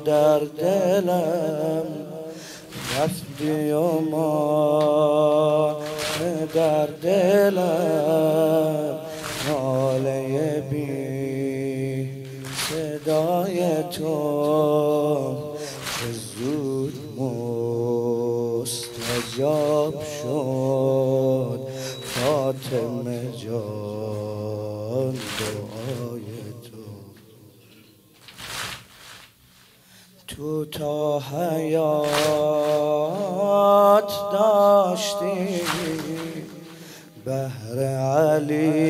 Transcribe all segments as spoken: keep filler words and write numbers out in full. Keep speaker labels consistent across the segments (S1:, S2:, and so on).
S1: در دلم رفتی و مانده در دلم ناله بی صدای تو که زود مستجاب شد فاطمه جان دعای تو. تو تا حیات داشتی بهر علی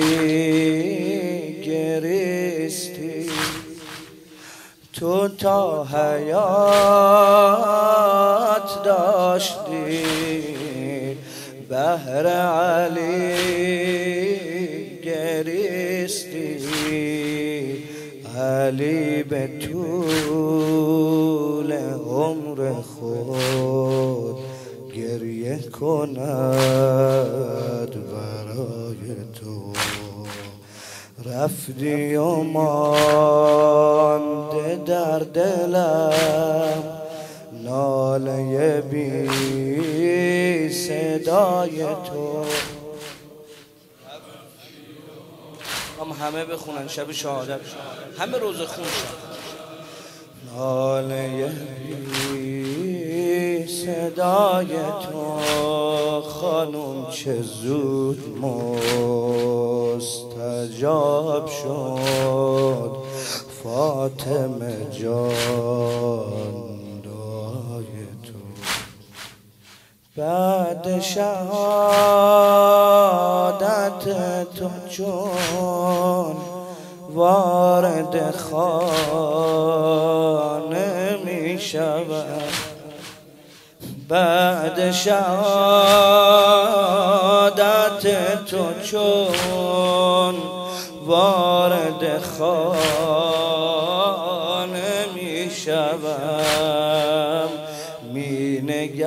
S1: گریستی، تو تا حیات داشتی بهر علی گریستی، علی به طول عمر خود گریه کند برای تو. رفتی و مانده در دلم ناله بی صدای تو. هم همه بخونن شب شهادت، همه روز خون شد. ناله بی صدای تو خانم چه زود مستجاب شد فاطمه جان دعای تو. بعد شهادت تو چون وارد خانه می شود، بعد شهادت تو چون وارد خانه می شوم، می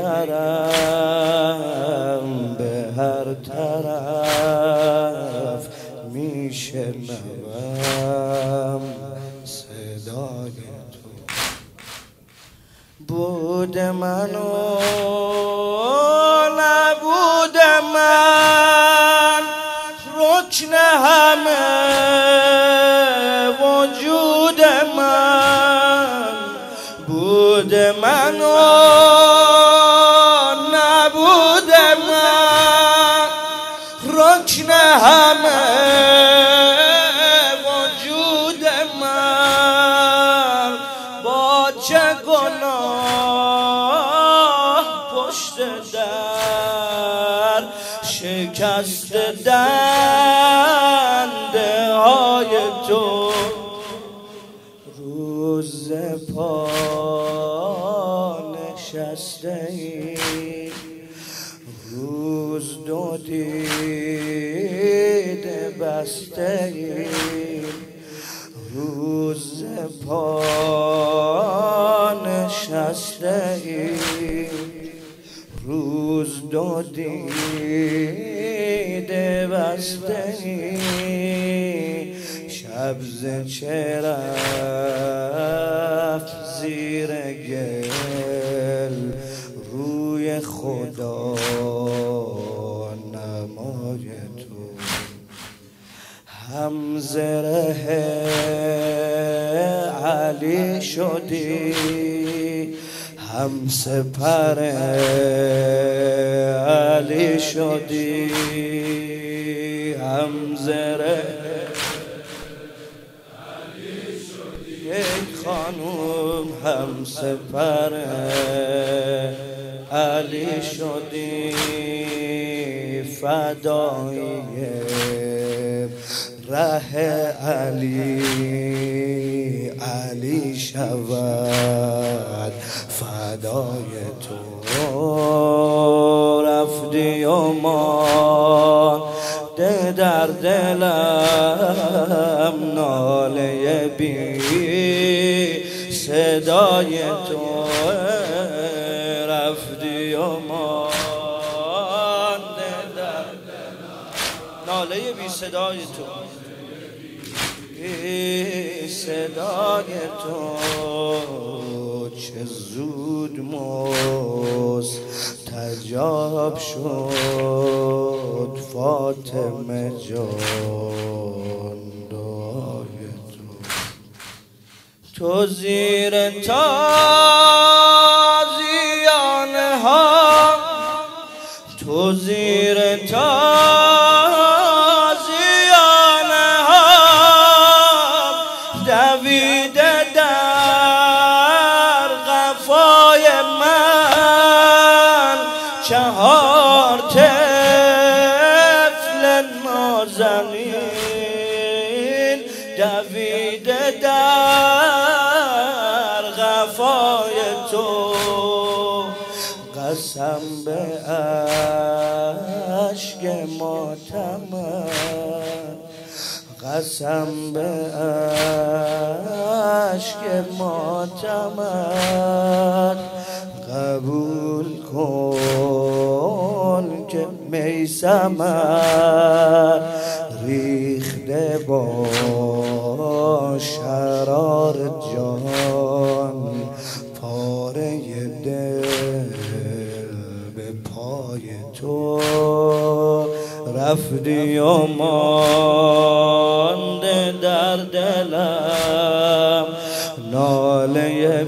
S1: نگرم به هر طرف، می شنوم صدای تو. بود من و نبود من رکن همه وجود من، بود من و نبود من رکن همه وجود من، با چه گناه پشت در شکست دنده های تو. روز پا نشسته ای، روز دو دیده بسته ای، روز پا نشسته ای، روز دو دیده بسته ای، شب ز چه رفت زیر گل روی خدا نمای تو. هم زره علی شدی هم سپر علی شدی، هم زره علی شدی ای خانوم، هم سپر علی شدی، فدایی ره علی علی شود فدای تو. رفتی و مانده در دلم ناله بی صدای تو. رفتی و مانده در دلم ناله بی صدای تو، بی صدای تو. چه زود مستجاب شد فاطمه جان دعای تو. تو زیر تازیان ها، تو زیر تازیان ها دویده در قفای من، چهار طفل نازنین دویده در قفای تو. قسم به اشک ماتمم، قسم به اشک ماتمم، قبول کن که میثمر ریخته با شرار جان، پاره دل به پای تو. رفتی و مانده در دلم ناله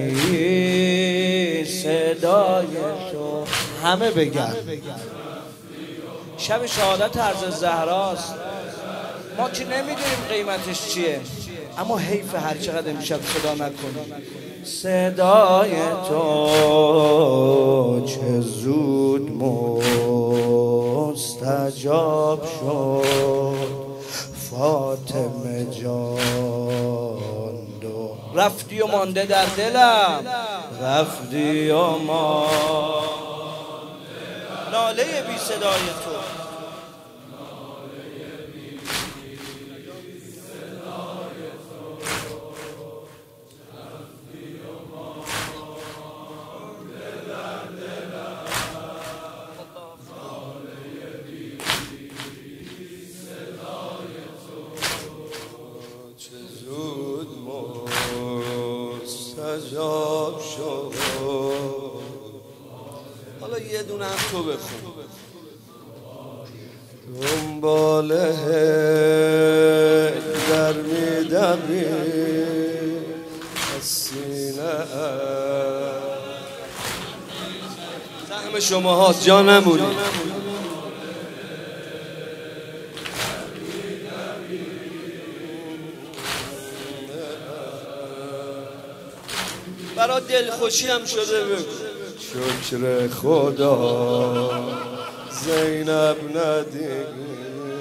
S1: بی صدای تو. همه بگن شب شهادت حضرت زهراست. ما که نمیدونیم قیمتش چیه، اما حیف هر چقدر امشب صدا نکنیم. صدای تو چه زود مستجاب شد فاطمه جان دو. رفتی و مانده در دلم، رفتی و مانده ناله بی صدای تو. مستجاب شد. حالا یه دونه هم تو بخون. دنبال در میدمی از سینه زحم شما هاست جا نمونی. برا دلخوشی هم شده بگو. شکر خدا زینب ندید